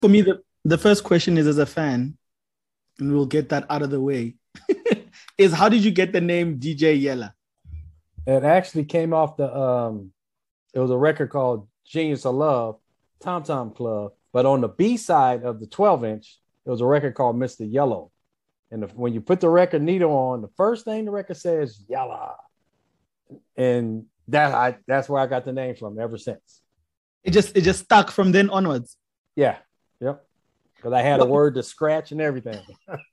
For me, the first question is, as a fan, and we'll get that out of the way, is how did you get the name DJ Yella? It actually came off it was a record called Genius of Love, Tom Tom Club. But on the B side of the 12-inch, it was a record called Mr. Yellow. And when you put the record needle on, the first thing the record says, Yella. And that's where I got the name from ever since. It just stuck from then onwards. Yeah. Yep. Because I had a word to scratch and everything.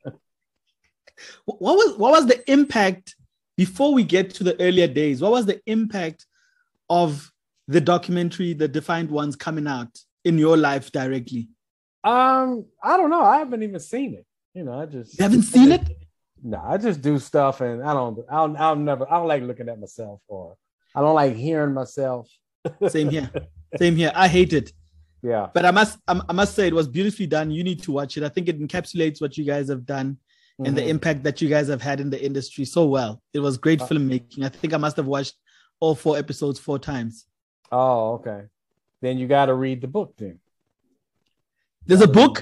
What was the impact before we get to the earlier days? What was the impact of the documentary, The Defiant Ones, coming out in your life directly? I don't know. I haven't even seen it. You haven't seen it? No, I just do stuff, and I don't like looking at myself, or I don't like hearing myself. Same here. I hate it. Yeah. But I must say it was beautifully done. You need to watch it. I think it encapsulates what you guys have done and the impact that you guys have had in the industry so well. It was great filmmaking. I think I must have watched all 4 episodes 4 times. Oh, okay. Then you got to read the book then. There's a book?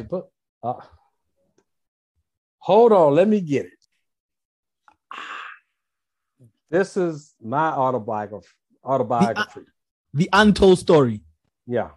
Hold on, let me get it. This is my autobiography. The untold story. Yeah.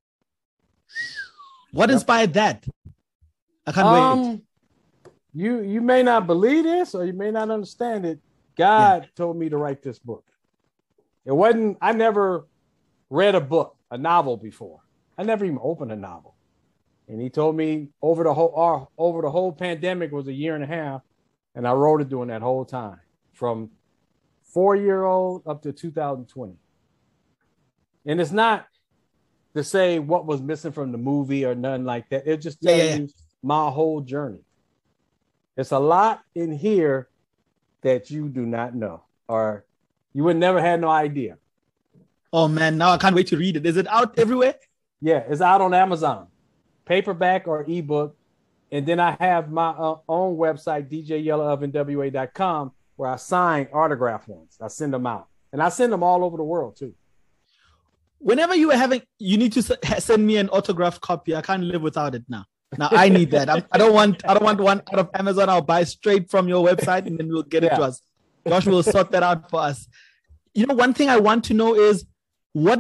What inspired that? I can't wait. You may not believe this, or you may not understand it. God told me to write this book. I never read a novel before. I never even opened a novel. And he told me over the whole pandemic was a year and a half, and I wrote it during that whole time, from 4-year-old up to 2020. And it's not to say what was missing from the movie or nothing like that. It just tells you my whole journey. It's a lot in here that you do not know, or you would never had no idea. Oh man, now I can't wait to read it. Is it out everywhere? Yeah, it's out on Amazon, paperback or ebook. And then I have my own website, djyellowovenwa.com, where I sign autograph ones. I send them out, and I send them all over the world too. Whenever you need to send me an autographed copy. I can't live without it now. Now I need that. I don't want one out of Amazon. I'll buy straight from your website, and then we'll get it to us. Josh will sort that out for us. One thing I want to know is, what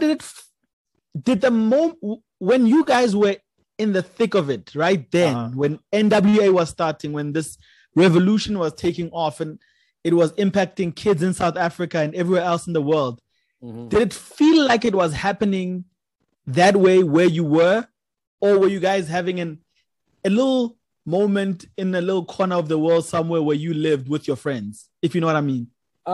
when you guys were in the thick of it, right then, when NWA was starting, when this revolution was taking off and it was impacting kids in South Africa and everywhere else in the world, did it feel like it was happening that way where you were? Or were you guys having a little moment in a little corner of the world somewhere where you lived with your friends, if you know what I mean?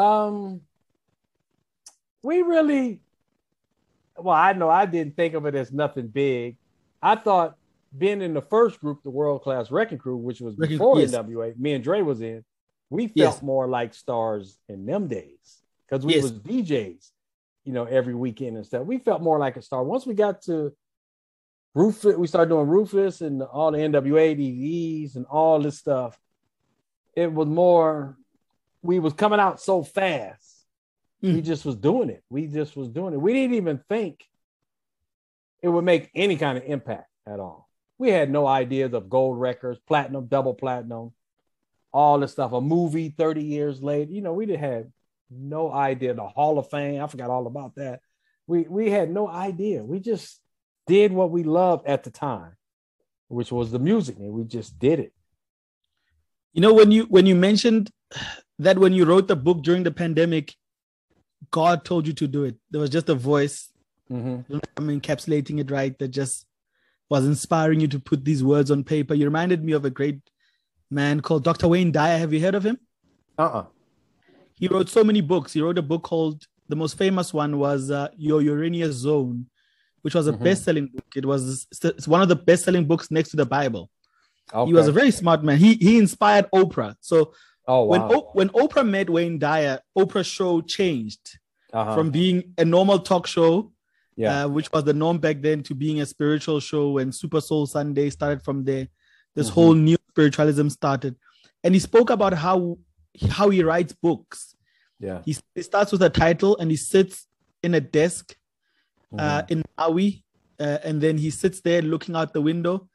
I know I didn't think of it as nothing big. I thought being in the first group, the World Class Wrecking Crew, which was before NWA, me and Dre was in, we felt more like stars in them days because we was DJs, every weekend and stuff. We felt more like a star. Once we got to Rufus, we started doing Rufus and all the NWA DVDs and all this stuff. It was more, we was coming out so fast. We just was doing it. We didn't even think it would make any kind of impact at all. We had no ideas of gold records, platinum, double platinum, all this stuff. A movie 30 years later, we didn't have no idea. The Hall of Fame, I forgot all about that. We had no idea. We just did what we loved at the time, which was the music, and we just did it. When you mentioned that when you wrote the book during the pandemic, God told you to do it. There was just a voice. I'm encapsulating it right. That just was inspiring you to put these words on paper. You reminded me of a great man called Dr. Wayne Dyer. Have you heard of him? He wrote so many books. He wrote a book called, the most famous one was Your Uranus Zone, which was a best-selling book. It's one of the best-selling books next to the Bible. Okay. He was a very smart man. He inspired Oprah. So when Oprah met Wayne Dyer, Oprah's show changed from being a normal talk show, which was the norm back then, to being a spiritual show. And Super Soul Sunday started from there. This whole new spiritualism started. And he spoke about how he writes books. Yeah, he starts with a title and he sits in a desk in Maui, and then he sits there looking out the window,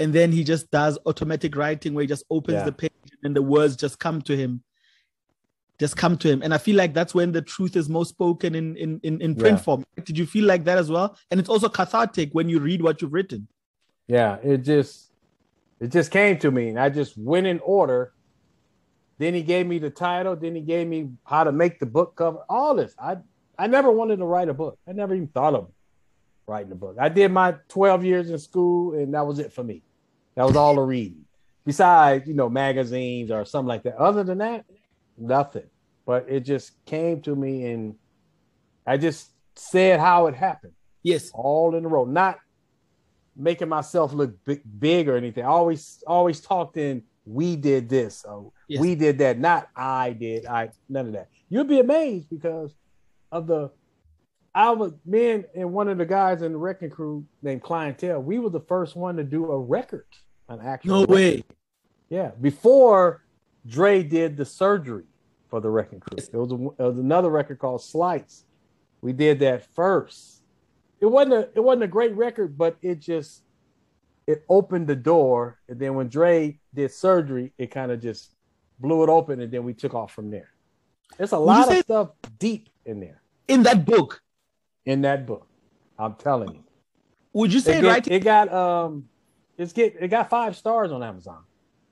and then he just does automatic writing where he just opens the page and the words just come to him. And I feel like that's when the truth is most spoken in print form. Did you feel like that as well? And it's also cathartic when you read what you've written. Yeah, it just came to me, and I just went in order. Then he gave me the title. Then he gave me how to make the book cover. All this. I never wanted to write a book. I never even thought of writing a book. I did my 12 years in school, and that was it for me. That was all the reading. Besides, magazines or something like that. Other than that, nothing. But it just came to me, and I just said how it happened. Yes. All in a row. Not making myself look big or anything. I always talked in we did this. Or we did that. Not I did. None of that. You'll be amazed because of me and one of the guys in the Wrecking Crew named Clientele, we were the first one to do a record. An actual record. Way. Yeah. Before Dre did the surgery for the Wrecking Crew. It was another record called Slights. We did that first. It wasn't a great record, but it opened the door. And then when Dre did surgery, it kind of just blew it open, and then we took off from there. There's a lot of stuff deep in there. In that book. I'm telling you. Would you say it got 5 stars on Amazon.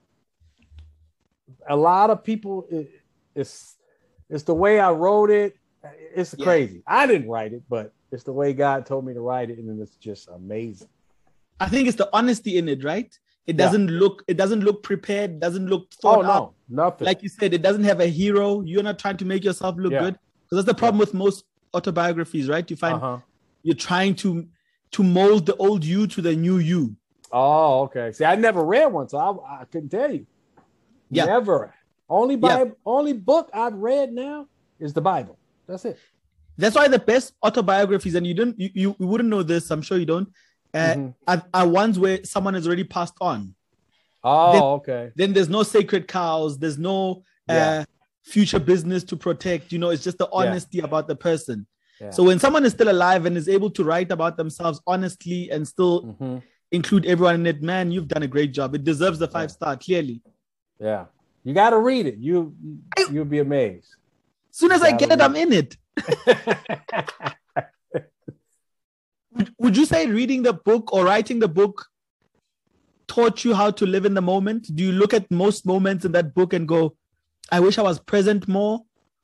A lot of people, it's the way I wrote it. It's crazy. I didn't write it, but it's the way God told me to write it, and it's just amazing. I think it's the honesty in it, right? It doesn't look prepared, doesn't look thought out. Nothing. Like you said, it doesn't have a hero. You're not trying to make yourself look good. Because that's the problem with most autobiographies, right? You find you're trying to mold the old you to the new you. Oh, okay. See, I never read one, so I couldn't tell you. Yeah. Never. Only book I've read now is the Bible. That's it. That's why the best autobiographies, and you wouldn't know this, I'm sure you don't, are ones where someone has already passed on. Oh, okay. Then there's no sacred cows. There's no future business to protect. It's just the honesty about the person. Yeah. So when someone is still alive and is able to write about themselves honestly and still include everyone in it, man, you've done a great job. It deserves the 5-star, clearly. Yeah. You got to read it. You'll be amazed. As soon as I get it, I'm in it. Would you say reading the book or writing the book taught you how to live in the moment? Do you look at most moments in that book and go, I wish I was present more?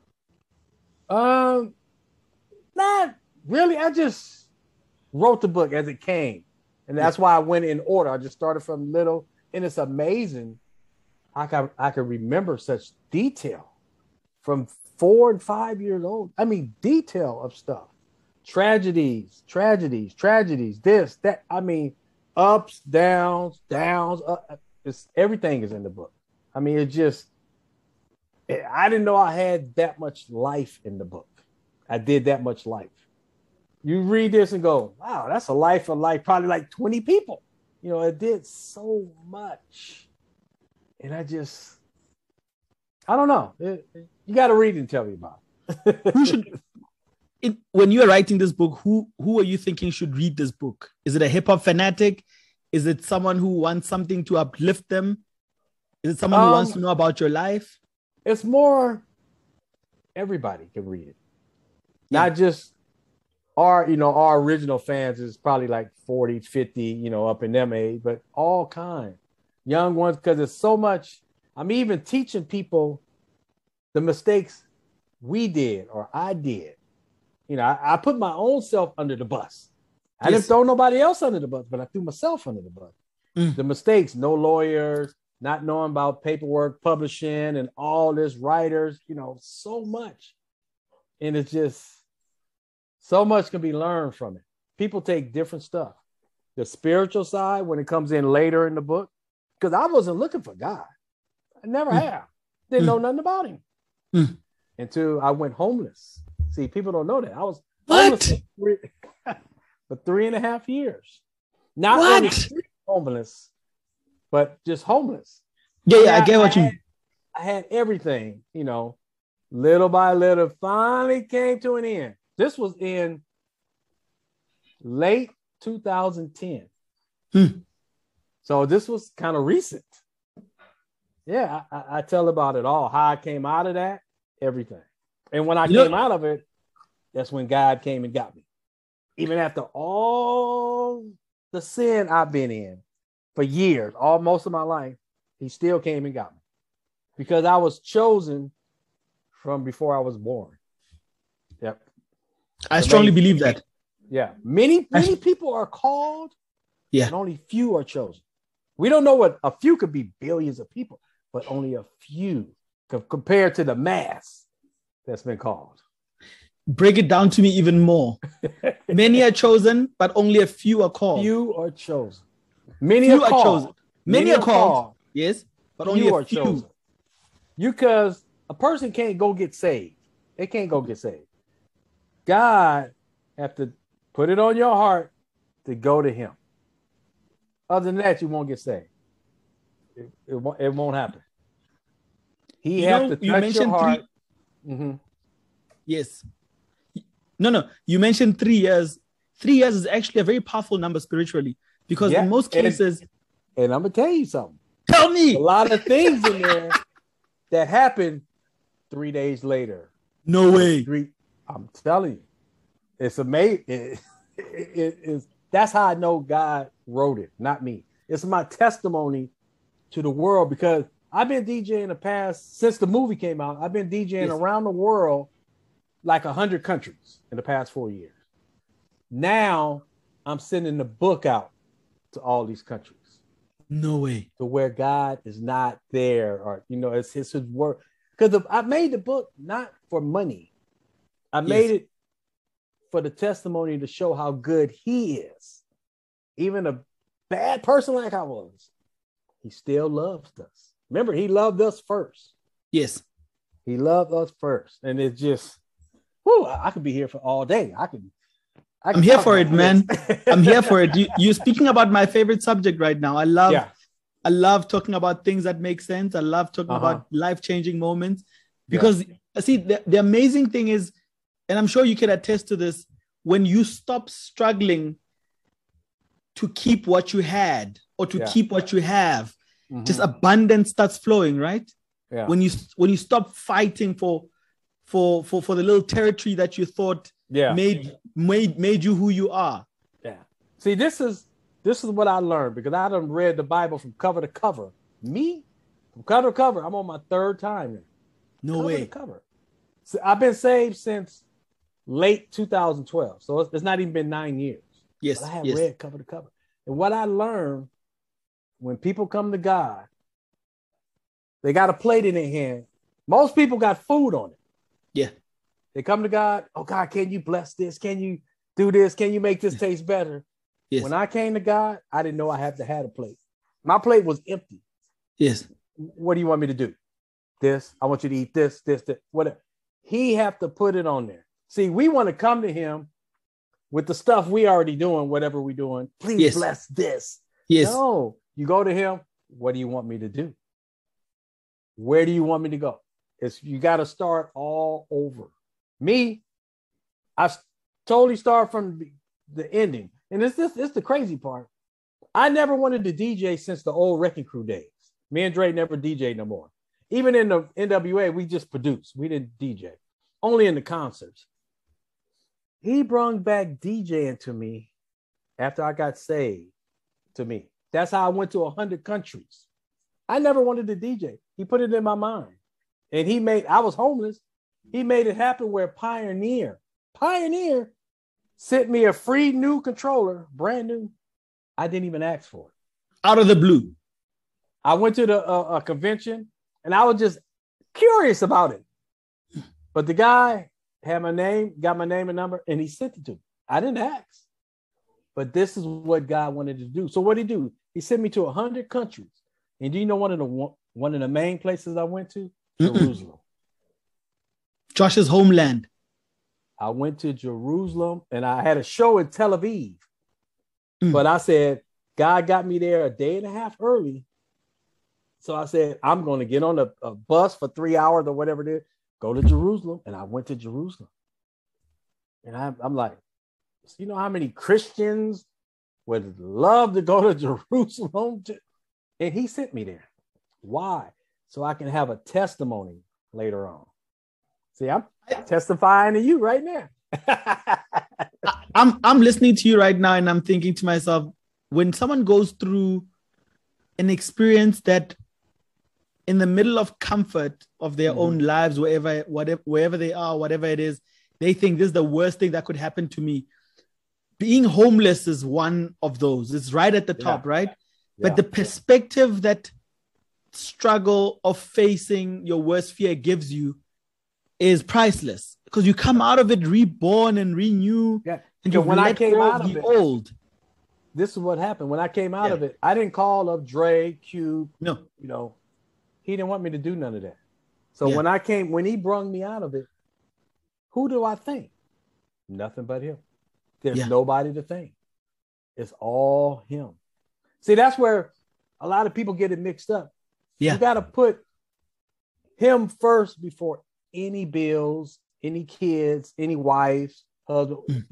Not really. I just wrote the book as it came. And that's why I went in order. I just started from little. And it's amazing I can remember such detail from 4 and 5 years old. I mean, detail of stuff. Tragedies, this, that. I mean, ups, downs, everything is in the book. I mean, I didn't know I had that much life in the book. I did that much life. You read this and go, wow, that's a life of probably like 20 people. It did so much. And I don't know. You got to read and tell me about it. When you are writing this book, who are you thinking should read this book? Is it a hip hop fanatic? Is it someone who wants something to uplift them? Is it someone who wants to know about your life? It's more everybody can read it. Not just our original fans is probably like 40, 50, up in them age, but all kinds. Young ones, because it's so much. I'm even teaching people the mistakes we did or I did. I put my own self under the bus. I didn't throw nobody else under the bus, but I threw myself under the bus. The mistakes, no lawyers, not knowing about paperwork, publishing, and all this writers, so much. And it's just so much can be learned from it. People take different stuff. The spiritual side, when it comes in later in the book, because I wasn't looking for God. I never have. Didn't know nothing about him until I went homeless. See, people don't know that. I was homeless for 3.5 years. Not only homeless, but just homeless. Yeah, I get what you mean. I had everything, little by little, finally came to an end. This was in late 2010. So this was kind of recent. Yeah, I tell about it all, how I came out of that, everything. And when I came out of it, that's when God came and got me. Even after all the sin I've been in for years, most of my life, he still came and got me. Because I was chosen from before I was born. Yep. I strongly believe that. Yeah. Many people are called, yeah, and only few are chosen. We don't know what a few could be, billions of people, but only a few compared to the mass that's been called. Break it down to me even more. Many are chosen, but only a few are called. Few are chosen. Many are chosen. Many are called. Yes, but only a few are chosen. Because a person can't go get saved. They can't go get saved. God have to put it on your heart to go to him. Other than that, you won't get saved. It won't happen. He has to touch your heart. Yes. No. You mentioned 3 years. 3 years is actually a very powerful number spiritually, because in most cases. And I'm going to tell you something. Tell me. A lot of things in there that happened 3 days later. No way. I'm telling you. It's amazing. That's how I know God wrote it, not me. It's my testimony to the world, because I've been DJing in the past, since the movie came out, I've been DJing around the world, like 100 countries in the past 4 years. Now I'm sending the book out to all these countries. No way. To where God is not there, or, it's his word. Because I made the book not for money. I made it for the testimony to show how good he is. Even a bad person like I was, he still loves us. Remember, he loved us first. Yes. He loved us first. And it's just, I could be here for all day. I'm here for it, man. I'm here for it. You're speaking about my favorite subject right now. I love talking about things that make sense. I love talking about life-changing moments, because see, the amazing thing is, and I'm sure you can attest to this, when you stop struggling to keep what you had or to keep what you have, just abundance starts flowing, right? Yeah. When you stop fighting for the little territory that you thought made you who you are. Yeah. See, this is what I learned, because I done read the Bible from cover to cover. Me, from cover to cover, I'm on my third time now. No way. Cover to cover. So I've been saved since late 2012. So it's not even been 9 years. Yes. But I have read cover to cover. And what I learned, when people come to God, they got a plate in their hand. Most people got food on it. Yeah. They come to God. Oh, God, can you bless this? Can you do this? Can you make this taste better? Yes. When I came to God, I didn't know I had to have a plate. My plate was empty. Yes. What do you want me to do? This. I want you to eat this, whatever. He have to put it on there. See, we want to come to him with the stuff we already doing, whatever we're doing. Please bless this. Yes. No, you go to him. What do you want me to do? Where do you want me to go? You got to start all over. Me, I totally start from the ending. And it's the crazy part. I never wanted to DJ since the old Wrecking Crew days. Me and Dre never DJ no more. Even in the NWA, we just produced. We didn't DJ. Only in the concerts. He brought back DJing to me after I got saved to me. That's how I went to 100 countries. I never wanted to DJ. He put it in my mind. And I was homeless. He made it happen where Pioneer sent me a free new controller, brand new. I didn't even ask for it. Out of the blue. I went to a convention and I was just curious about it. But the guy had my name, got my name and number, and he sent it to me. I didn't ask. But this is what God wanted to do. So what did he do? He sent me to 100 countries. And do you know one of the main places I went to? Jerusalem. Josh's homeland. I went to Jerusalem and I had a show in Tel Aviv. But I said, God got me there a day and a half early. So I said, I'm going to get on a bus for 3 hours or whatever it is, go to Jerusalem. And I went to Jerusalem. And I'm like, you know how many Christians would love to go to Jerusalem. And he sent me there. Why? So I can have a testimony later on. See, I'm testifying to you right now. I'm listening to you right now, and I'm thinking to myself, when someone goes through an experience that in the middle of comfort of their own lives, wherever they are, whatever it is, they think this is the worst thing that could happen to me. Being homeless is one of those. It's right at the top, right? Yeah. But the perspective that struggle of facing your worst fear gives you is priceless, because you come out of it reborn and renew. Yeah. And so when I came out of it, old. This is what happened. When I came out of it, I didn't call up Dre, Cube. No. You know, he didn't want me to do none of that. So when he brung me out of it, who do I thank? Nothing but him. There's nobody to thank. It's all him. See, that's where a lot of people get it mixed up. Yeah. You got to put him first before any bills, any kids, any wives, husband.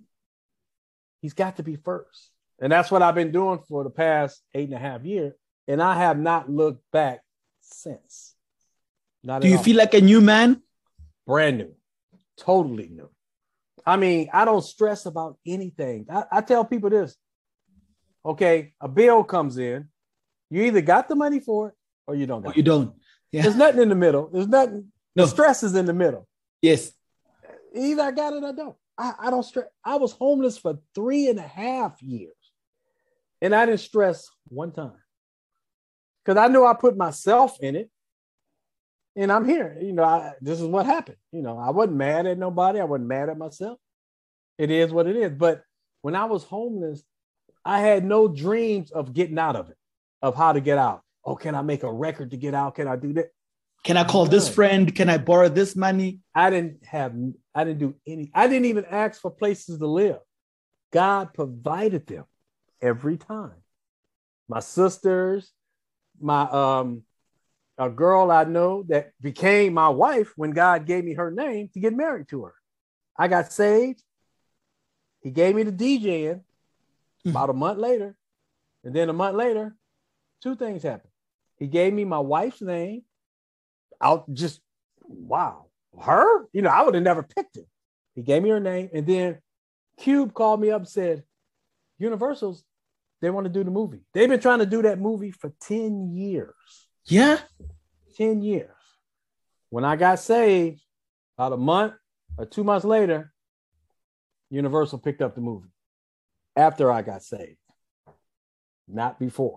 He's got to be first. And that's what I've been doing for the past 8.5 years. And I have not looked back since. Do you feel like a new man? Brand new. Totally new. I mean, I don't stress about anything. I tell people this. Okay, a bill comes in. You either got the money for it or you don't. You don't. Yeah. There's nothing in the middle. There's nothing. No. The stress is in the middle. Yes. Either I got it or I don't. I don't stress. I was homeless for 3.5 years. And I didn't stress one time. Because I knew I put myself in it. And I'm here. You know, this is what happened. You know, I wasn't mad at nobody. I wasn't mad at myself. It is what it is. But when I was homeless, I had no dreams of getting out of it, of how to get out. Oh, can I make a record to get out? Can I do that? Can I call this friend? Can I borrow this money? I didn't do any. I didn't even ask for places to live. God provided them every time. My sisters, a girl I know that became my wife when God gave me her name to get married to her. I got saved. He gave me the DJing about a month later. And then a month later, 2 things happened. He gave me my wife's name. Her? You know, I would have never picked it. He gave me her name. And then Cube called me up and said, Universal's, they want to do the movie. They've been trying to do that movie for 10 years. Yeah. 10 years. When I got saved, about a month or 2 months later, Universal picked up the movie. After I got saved. Not before.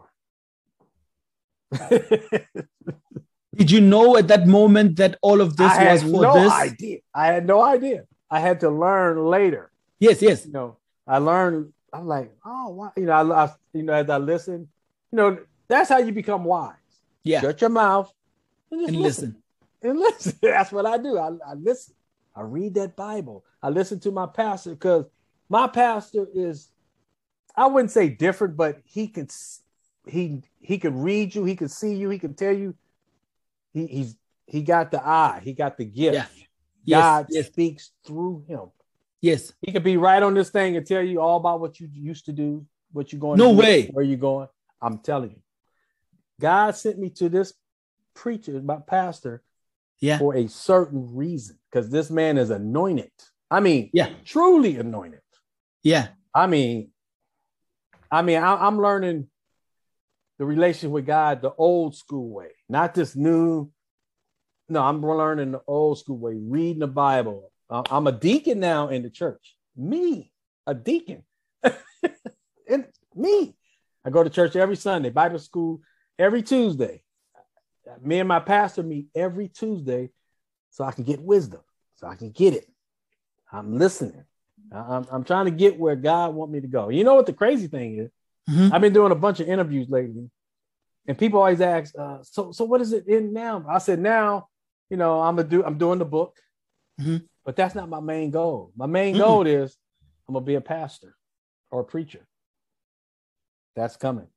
Did you know at that moment that all of this was for this? I had no idea. I had to learn later. Yes. You know, I learned. I'm like, oh, wow. You know, as I listen, you know, that's how you become wise. Yeah. Shut your mouth and just listen. And listen. That's what I do. I listen. I read that Bible. I listen to my pastor, because my pastor is, I wouldn't say different, but he can read you. He can see you. He can tell you. He got the eye. He got the gift. Yeah. God speaks through him. Yes. He could be right on this thing and tell you all about what you used to do, what you're going to do. No way. Where you're going. I'm telling you. God sent me to this preacher, my pastor, for a certain reason, because this man is anointed. I mean, truly anointed. Yeah. I mean, I'm learning the relationship with God the old school way, not this new. No, I'm learning the old school way, reading the Bible. I'm a deacon now in the church. Me, a deacon. And me. I go to church every Sunday, Bible school every Tuesday. Me and my pastor meet every Tuesday so I can get wisdom, so I can get it. I'm listening. I'm trying to get where God wants me to go. You know what the crazy thing is? Mm-hmm. I've been doing a bunch of interviews lately, and people always ask, so what is it in now? I said, now, you know, I'm doing the book, but that's not my main goal. My main goal is I'm gonna be a pastor or a preacher. That's coming.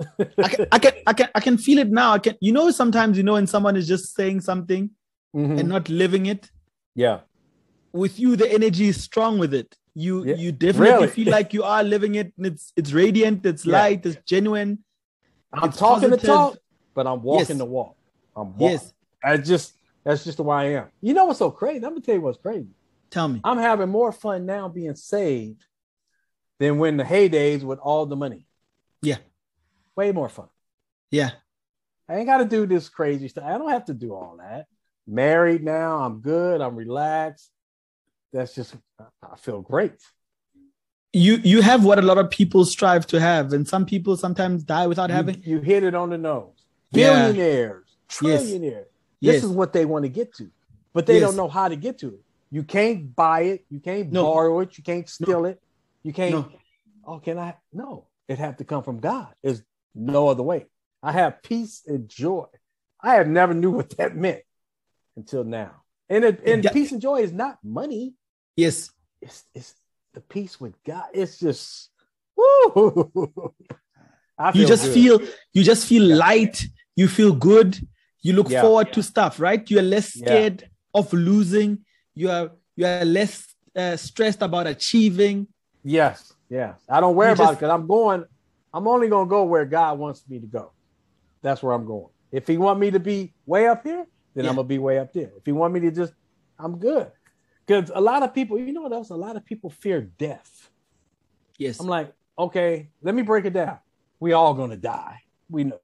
I can feel it now. You know, sometimes, you know, when someone is just saying something and not living it. Yeah. with you, the energy is strong with it. You definitely feel like you are living it. And it's radiant, it's light, it's genuine. I'm talking the talk, but I'm walking the walk. I'm walking. Yes. That's just the way I am. You know what's so crazy? I'm gonna tell you what's crazy. Tell me. I'm having more fun now being saved than when the heydays with all the money. Yeah. Way more fun. Yeah. I ain't got to do this crazy stuff. I don't have to do all that. Married now. I'm good. I'm relaxed. That's just, I feel great. You have what a lot of people strive to have. And some people sometimes die without having. You hit it on the nose. Billionaires, trillionaires. This is what they want to get to. But they don't know how to get to it. You can't buy it. You can't borrow it. You can't steal it. You can't. Oh, can I? No. It have to come from God. There's no other way. I have peace and joy. I have never knew what that meant until now. And peace and joy is not money. Yes. It's the peace with God. It's just woo. You just feel light. You feel good. You look forward to stuff, right? You are less scared of losing. You are less stressed about achieving. Yes. I don't worry about it because I'm only going to go where God wants me to go. That's where I'm going. If he want me to be way up here, then I'm going to be way up there. If he want me to just, I'm good. Because a lot of people, you know what else? A lot of people fear death. Yes. I'm like, okay, let me break it down. We all going to die. We know.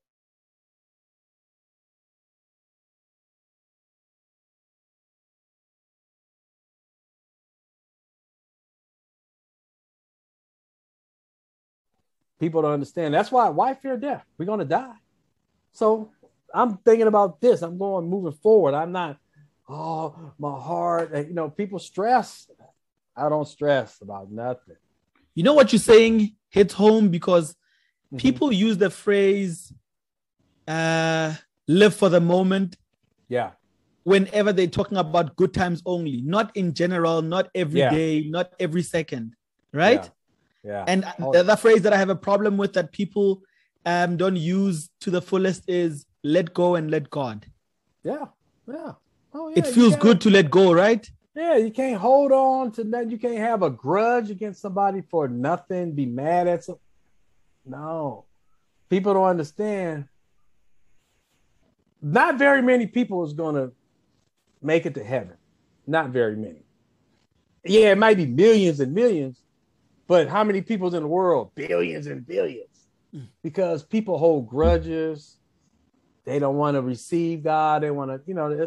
People don't understand. That's why fear death? We're going to die. So I'm thinking about this. I'm moving forward. I'm not, my heart. People stress. I don't stress about nothing. You know what you're saying hits home because people use the phrase, live for the moment. Yeah. Whenever they're talking about good times only, not in general, not every day, not every second. Right? Yeah. And the other phrase that I have a problem with that people don't use to the fullest is let go and let God. Yeah. Oh, yeah. It feels good to let go, right? Yeah, you can't hold on to that. You can't have a grudge against somebody for nothing, be mad at some. No. People don't understand. Not very many people is going to make it to heaven. Not very many. Yeah, it might be millions and millions, but how many people's in the world? Billions and billions. Because people hold grudges. They don't want to receive God. They want to,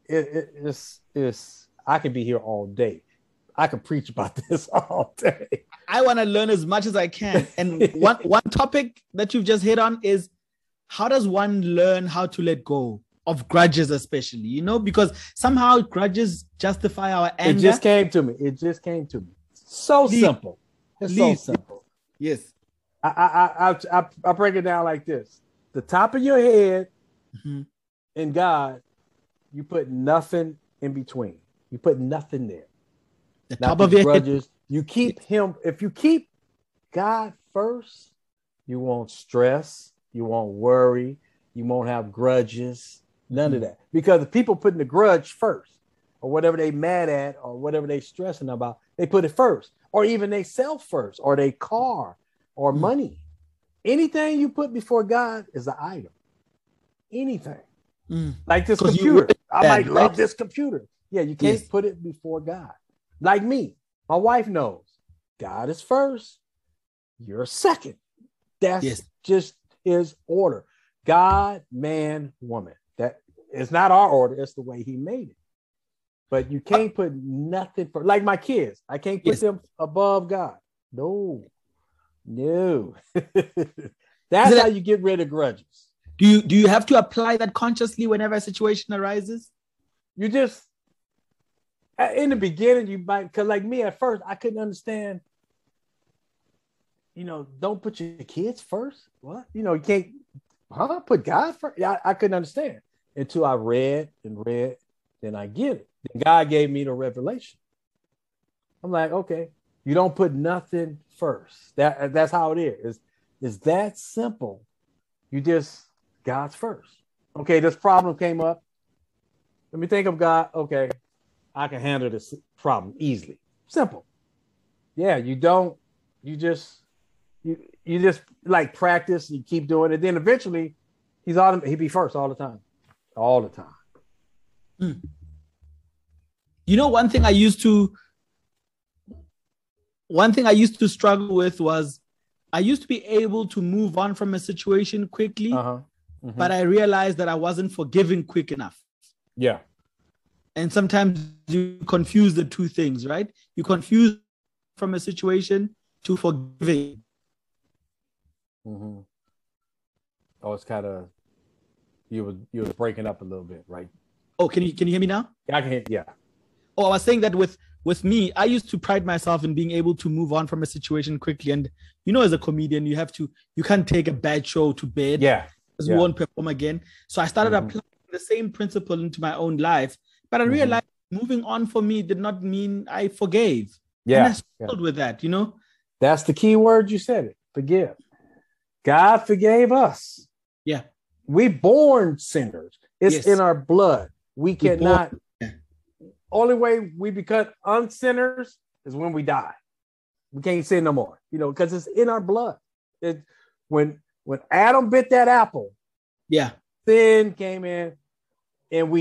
it's I could be here all day. I could preach about this all day. I want to learn as much as I can. And one topic that you've just hit on is how does one learn how to let go of grudges, especially, because somehow grudges justify our anger. It just came to me. So simple. It's so simple. Yes. I break it down like this. The top of your head and God, you put nothing in between. You put nothing there. The top of your grudges. You keep him. If you keep God first, you won't stress. You won't worry. You won't have grudges. None of that. Because the people putting the grudge first, or whatever they mad at, or whatever they stressing about, they put it first, or even they self first, or they car, or money. Anything you put before God is an item. Anything. Like this computer. I might love this computer. Yeah, you can't put it before God. Like me. My wife knows. God is first. You're second. That's just his order. God, man, woman. That is not our order. It's the way he made it. But you can't put nothing for, like my kids. I can't put them above God. No. That's how you get rid of grudges. Do you have to apply that consciously whenever a situation arises? You just, in the beginning, you might, because like me at first, I couldn't understand, don't put your kids first. What? You can't, put God first? I couldn't understand until I read, then I get it. Then God gave me the revelation. I'm like, okay, you don't put nothing first. That's how it is. It's that simple. You just, God's first. Okay, this problem came up. Let me think of God. Okay, I can handle this problem easily. Simple. Yeah, you just like practice, you keep doing it. Then eventually he'd be first all the time. All the time. Mm. You know, one thing I used to struggle with was I used to be able to move on from a situation quickly, but I realized that I wasn't forgiving quick enough. Yeah. And sometimes you confuse the two things, right? You confuse from a situation to forgiving. Mm-hmm. Oh, it's kind of you were breaking up a little bit, right? Oh, can you hear me now? Yeah, I can hear. Yeah. Oh, I was saying that with me, I used to pride myself in being able to move on from a situation quickly. And you know, as a comedian, you can't take a bad show to bed. Yeah. Because you won't perform again. So I started applying the same principle into my own life. But I realized moving on for me did not mean I forgave. Yeah. And I struggled with that, you know? That's the key word. You said it. Forgive. God forgave us. Yeah. We born sinners. It's in our blood. We cannot. Only way we become unsinners is when we die. We can't sin no more, you know, because it's in our blood. When Adam bit that apple, sin came in, and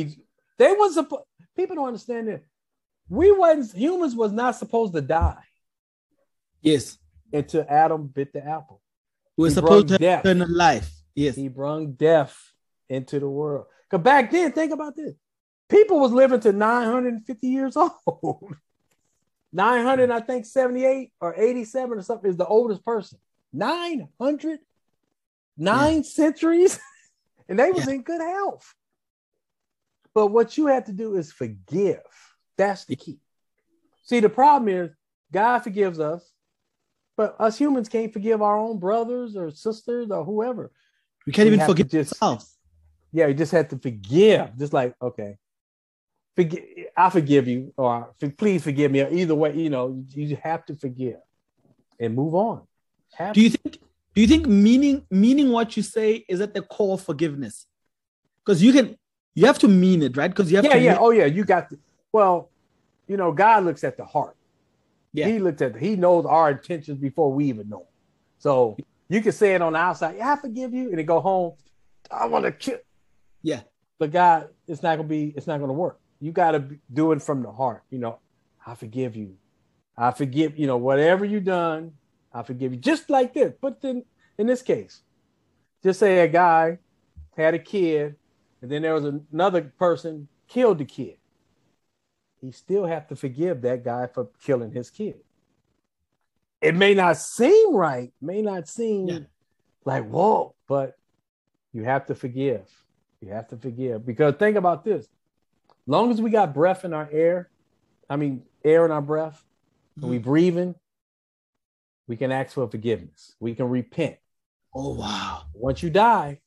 people don't understand that humans was not supposed to die. Yes. Until Adam bit the apple. We're supposed to have eternal life. Yes. He brought death into the world. Because back then, think about this. People was living to 950 years old. 900, I think 78 or 87 or something is the oldest person. 900, 9 centuries, and they was in good health. But what you have to do is forgive. That's the key. See, the problem is God forgives us, but us humans can't forgive our own brothers or sisters or whoever. We can't even forgive ourselves. Yeah, you just have to forgive. Just like, okay, I forgive you, or please forgive me. Either way, you know, you have to forgive and move on. Do you think meaning what you say is at the core of forgiveness? Because you have to mean it, right? Because you have to. Yeah. Oh, yeah. You got to. Well, you know, God looks at the heart. Yeah. He knows our intentions before we even know. So you can say it on the outside. Yeah, I forgive you, and then go home. I want to kill. Yeah. But God, it's not going to work. You got to do it from the heart. You know, I forgive you. I forgive, you know, whatever you done, I forgive you. Just like this. But then in this case, just say a guy had a kid, and then there was another person killed the kid. He still have to forgive that guy for killing his kid. It may not seem right, may not seem like, whoa, but you have to forgive. You have to forgive. Because think about this. Long as we got breath in our air in our breath, and we breathing, we can ask for forgiveness. We can repent. Oh, wow. Once you die,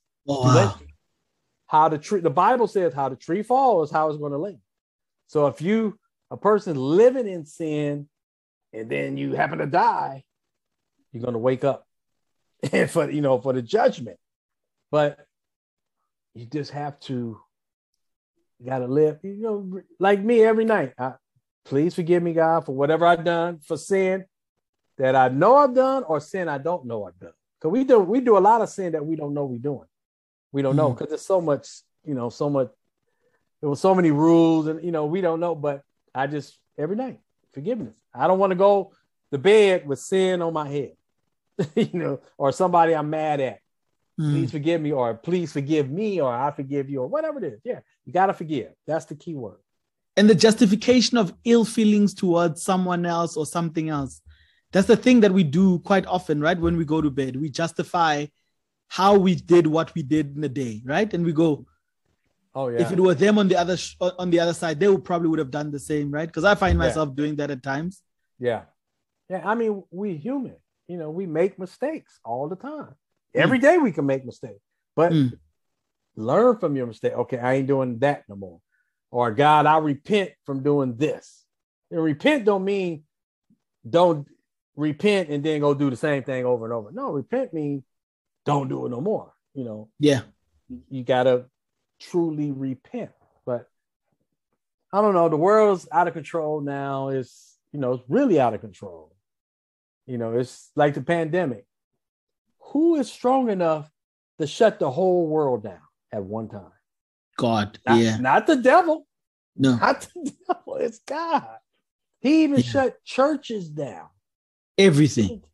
the Bible says how the tree falls, how it's going to lay. So if a person living in sin, and then you happen to die, you're going to wake up for the judgment. But you just have to, you got to live, you know, like me every night. Please forgive me, God, for whatever I've done, for sin that I know I've done or sin I don't know I've done. Because we do a lot of sin that we don't know we're doing. We don't know because there's so much, there was so many rules and, we don't know. But I just, every night, forgiveness. I don't want to go to bed with sin on my head, or somebody I'm mad at. Please forgive me, or please forgive me, or I forgive you, or whatever it is. Yeah, you got to forgive. That's the key word. And the justification of ill feelings towards someone else or something else. That's the thing that we do quite often, right? When we go to bed, we justify how we did what we did in the day, right? And we go, oh yeah, if it were them on the other side, they would have done the same, right? Because I find myself doing that at times. Yeah. I mean, we human, we make mistakes all the time. Every day we can make mistakes, but learn from your mistake. Okay, I ain't doing that no more. Or God, I repent from doing this. And repent don't mean don't repent and then go do the same thing over and over. No, repent means don't do it no more. Yeah. You gotta truly repent. But I don't know. The world's out of control now. It's really out of control. It's like the pandemic. Who is strong enough to shut the whole world down at one time? God. Not the devil. No. Not the devil. It's God. He even shut churches down. Everything.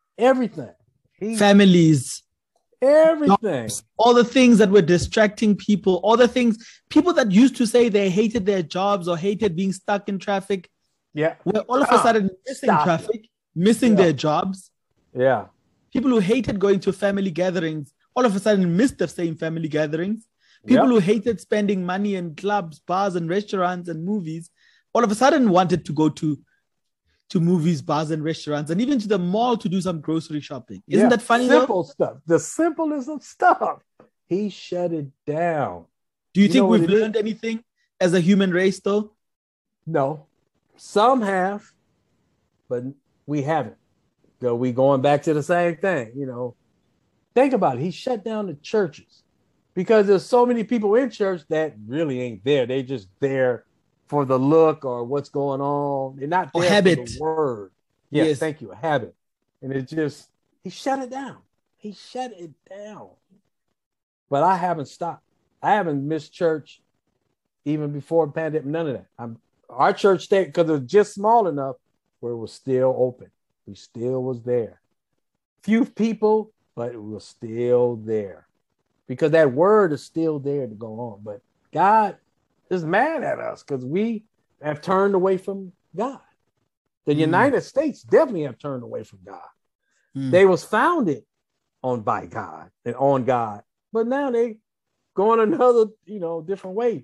Families. Everything. Jobs, all the things that were distracting people, all the things, people that used to say they hated their jobs or hated being stuck in traffic. Yeah. Were all of a sudden missing traffic, missing their jobs. Yeah. People who hated going to family gatherings, all of a sudden missed the same family gatherings. People who hated spending money in clubs, bars, and restaurants and movies, all of a sudden wanted to go to movies, bars, and restaurants, and even to the mall to do some grocery shopping. Isn't that funny? Simple stuff. The simplest of stuff. He shut it down. Do you think we've learned anything as a human race, though? No. Some have, but we haven't. So we going back to the same thing. Think about it. He shut down the churches because there's so many people in church that really ain't there. They just there for the look or what's going on. They're not there for the word. Yes, thank you. A habit. And he shut it down. He shut it down. But I haven't stopped. I haven't missed church even before the pandemic. None of that. Our church stayed because it was just small enough where it was still open. We still was there. Few people, but it was still there. Because that word is still there to go on. But God is mad at us because we have turned away from God. The United States definitely have turned away from God. They was founded by God and on God, but now they going another, different way.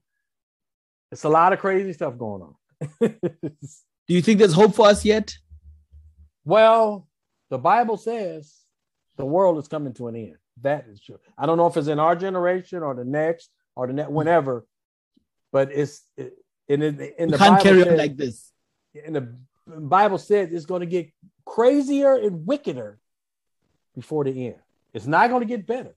It's a lot of crazy stuff going on. Do you think there's hope for us yet? Well, the Bible says the world is coming to an end. That is true. I don't know if it's in our generation or the next or the next, whenever. But in the Bible can't carry on like this. And the Bible says it's going to get crazier and wickeder before the end. It's not going to get better.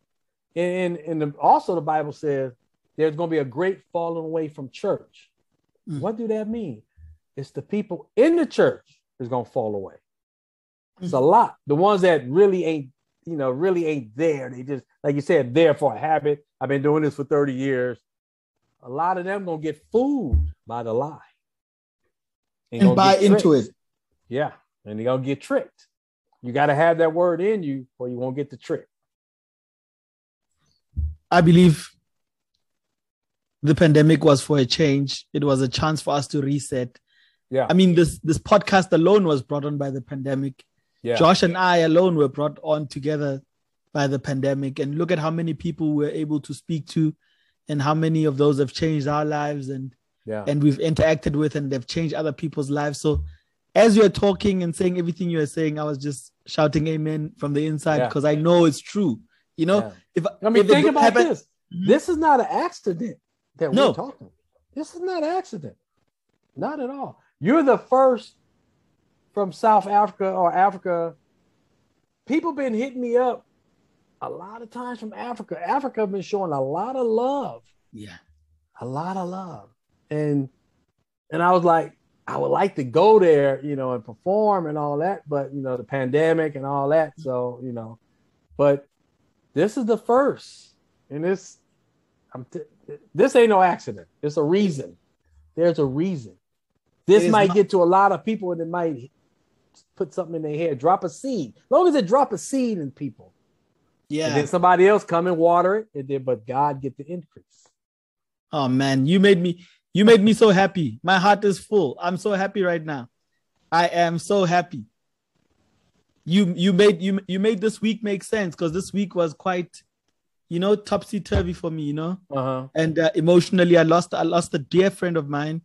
And also the Bible says there's going to be a great falling away from church. What do that mean? It's the people in the church is going to fall away. It's a lot. The ones that really ain't there. They just, like you said, there for a habit. I've been doing this for 30 years. A lot of them going to get fooled by the lie. And buy into it. Yeah. And they're going to get tricked. You got to have that word in you or you won't get the trick. I believe the pandemic was for a change. It was a chance for us to reset. Yeah. I mean, this podcast alone was brought on by the pandemic. Yeah. Josh and I alone were brought on together by the pandemic. And look at how many people we're able to speak to and how many of those have changed our lives and we've interacted with and they've changed other people's lives. So as you're talking and saying everything you're saying, I was just shouting amen from the inside because I know it's true. Think about this. This is not an accident that we're talking. This is not an accident. Not at all. You're the first from South Africa or Africa. People been hitting me up a lot of times from Africa. Africa have been showing a lot of love. Yeah. A lot of love. And I was like, I would like to go there, and perform and all that, but the pandemic and all that. So, but this is the first. And this ain't no accident. It's a reason. There's a reason. This might get to a lot of people and it might put something in their head. Drop a seed. As long as it drop a seed in people. Yeah. And then somebody else come and water it, but God get the increase. Oh man, you made me so happy. My heart is full. I'm so happy right now. I am so happy. You made this week make sense because this week was quite, topsy-turvy for me, And emotionally, I lost a dear friend of mine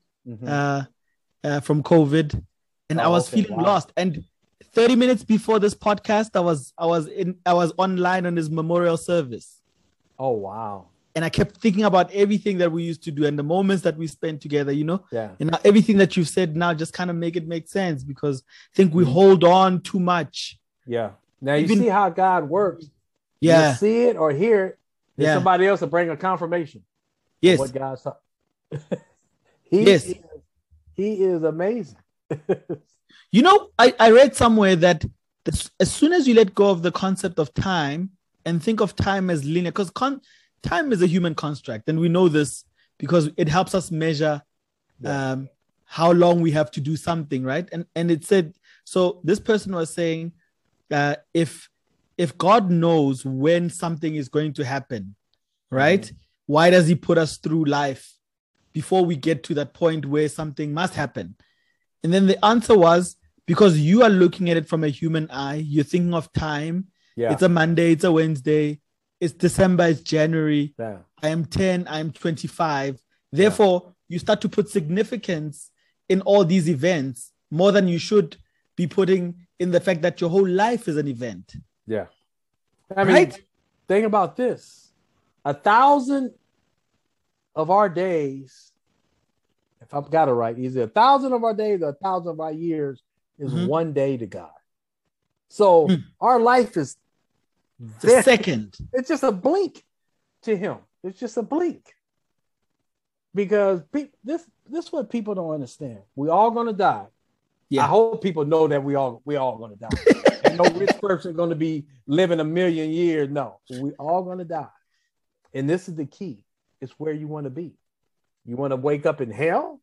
from COVID, and I was feeling lost. And 30 minutes before this podcast, I was online on his memorial service. Oh wow! And I kept thinking about everything that we used to do and the moments that we spent together, Yeah. And everything that you've said now just kind of make sense because I think we hold on too much. Yeah. Now you see how God works. Yeah. You see it or hear it. Then somebody else will bring a confirmation. Yes. What God's He is amazing. You know, I read somewhere that as soon as you let go of the concept of time and think of time as linear, because time is a human construct, and we know this because it helps us measure how long we have to do something, right? And it said, so this person was saying, if God knows when something is going to happen, right? Why does he put us through life before we get to that point where something must happen? And then the answer was, because you are looking at it from a human eye, you're thinking of time. Yeah. It's a Monday, it's a Wednesday, it's December, it's January. Yeah. I am 10, I'm 25. Therefore, you start to put significance in all these events more than you should be putting in the fact that your whole life is an event. Yeah. I mean, think about this. 1,000 of our days, if I've got it right, either 1,000 of our days or 1,000 of our years is one day to God. So our life is a second. It's just a blink to him. It's just a blink. Because this is what people don't understand. We all gonna die. Yeah. I hope people know that we all gonna die. And no rich person gonna be living 1,000,000 years. No, we all gonna die. And this is the key. It's where you want to be. You want to wake up in hell,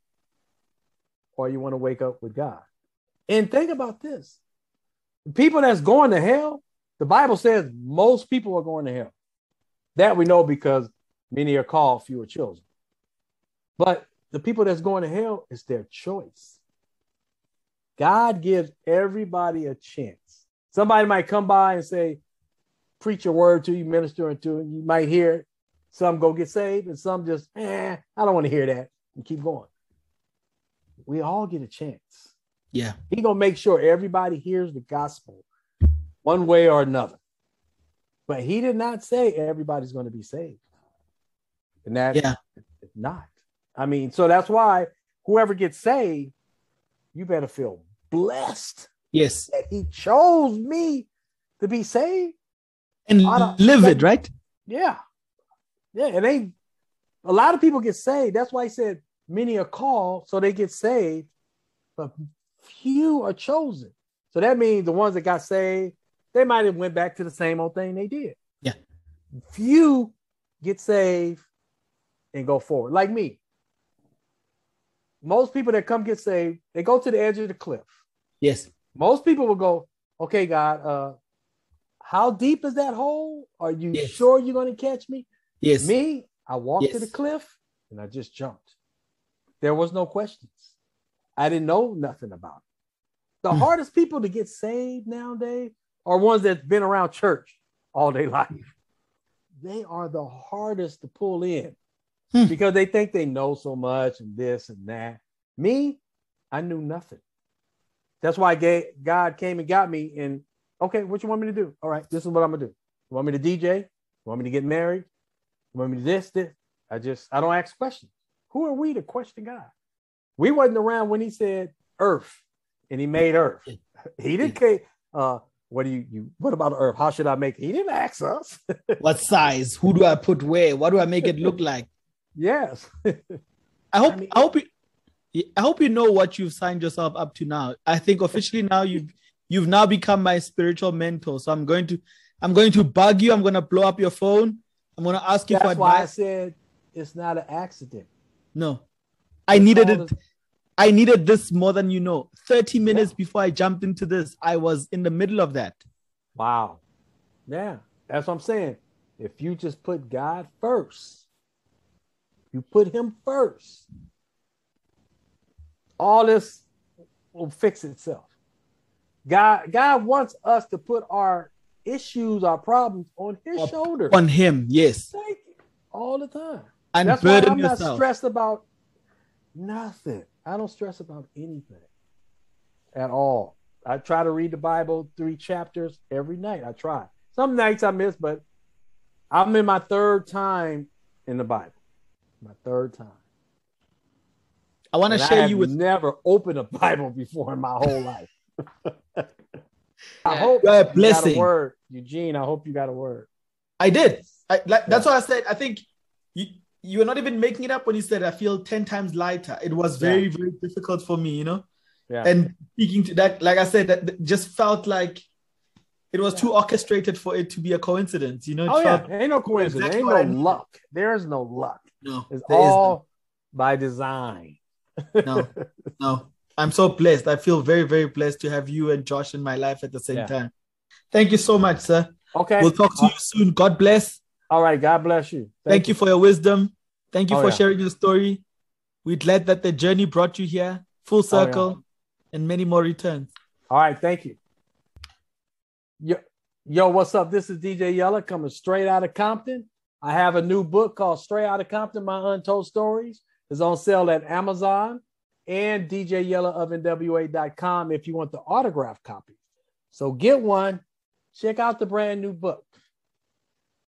or you want to wake up with God. And think about this. The people that's going to hell, the Bible says most people are going to hell. That we know because many are called, few are chosen. But the people that's going to hell, it's their choice. God gives everybody a chance. Somebody might come by and say, preach a word to you, minister unto you. You might hear it. Some go get saved, and some just, I don't want to hear that, and keep going. We all get a chance. Yeah. He's going to make sure everybody hears the gospel one way or another. But he did not say everybody's going to be saved. And that is not. I mean, so that's why whoever gets saved, you better feel blessed. Yes. That he chose me to be saved. And live it, right? Yeah. Yeah. It ain't, a lot of people get saved. That's why he said many are called, so they get saved, but few are chosen. So that means the ones that got saved, they might have went back to the same old thing they did. Yeah. Few get saved and go forward. Like me. Most people that come get saved, they go to the edge of the cliff. Yes. Most people will go, okay, God, how deep is that hole? Are you sure you're going to catch me? Yes. Me, I walked to the cliff and I just jumped. There was no questions. I didn't know nothing about it. The hardest people to get saved nowadays are ones that's been around church all their life. They are the hardest to pull in because they think they know so much and this and that. Me, I knew nothing. That's why God came and got me and, okay, what you want me to do? All right, this is what I'm going to do. You want me to DJ? You want me to get married? You want me to this? I don't ask questions. Who are we to question God? We wasn't around when he said earth and he made earth. He didn't say, what about earth? How should I make it? He didn't ask us. What size? Who do I put where? What do I make it look like? Yes. I hope you know what you've signed yourself up to now. I think officially now you've now become my spiritual mentor. So I'm going to bug you. I'm going to blow up your phone. I'm going to ask you for advice. That's why I said it's not an accident. No, I needed it. I needed this more than you know. 30 minutes before I jumped into this, I was in the middle of that. Wow. Yeah, that's what I'm saying. If you just put God first, you put him first, all this will fix itself. God wants us to put our issues, our problems on his shoulders. On him, yes. All the time. And that's burden why I'm yourself. Not stressed about nothing. I don't stress about anything at all. I try to read the Bible 3 chapters every night. I try. Some nights I miss, but I'm in my 3rd time in the Bible. My 3rd time. I want to share you with. Never opened a Bible before in my whole life. I hope you got a word, Eugene. I hope you got a word. I did. That's why I said. I think you were not even making it up when you said, I feel 10 times lighter. It was very, very difficult for me, Yeah. And speaking to that, like I said, that just felt like it was too orchestrated for it to be a coincidence, Ain't no coincidence. Exactly, ain't no luck. There's no luck. No. It's all by design. No. I'm so blessed. I feel very, very blessed to have you and Josh in my life at the same time. Thank you so much, sir. Okay. We'll talk to you soon. God bless. All right. God bless you. Thank you for your wisdom. Thank you for sharing your story. We're glad that the journey brought you here, full circle, and many more returns. All right. Thank you. Yo, what's up? This is DJ Yella coming straight out of Compton. I have a new book called Straight Outta Compton, My Untold Stories. It's on sale at Amazon and DJYella of NWA.com if you want the autographed copy. So get one. Check out the brand new book.